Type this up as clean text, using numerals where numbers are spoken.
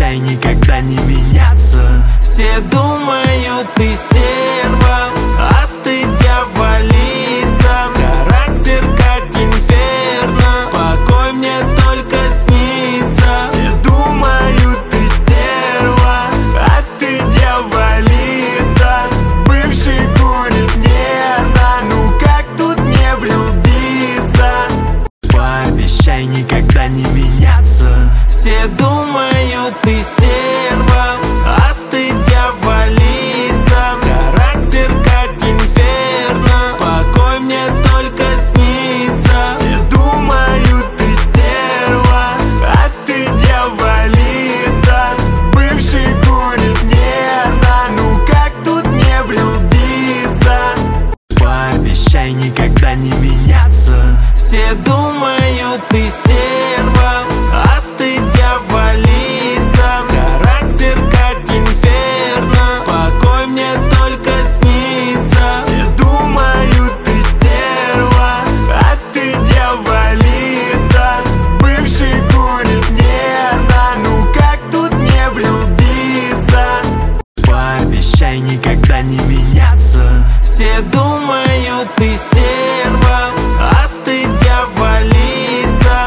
Пообещай никогда не меняться. Все думают, ты стерва, а ты дьяволица. Характер как инферно, покой мне только снится. Все думают, ты стерва, а ты дьяволица. Бывший курит нервно, ну как тут не влюбиться? Пообещай никогда не меняться. Все думают, ты стерва, а ты дьяволица. Характер как инферно, покой мне только снится. Все думают, ты стерва, а ты дьяволица. Бывший курит нервно, ну как тут не влюбиться? Пообещай никогда не меняться. Все думают, ты стерва, а ты дьяволица. Характер как инферно, покой мне только снится. Все думают, ты стерва, а ты дьяволица. Бывший курит нервно, ну как тут не влюбиться? Пообещай никогда не меняться. Все думают, ты стерва,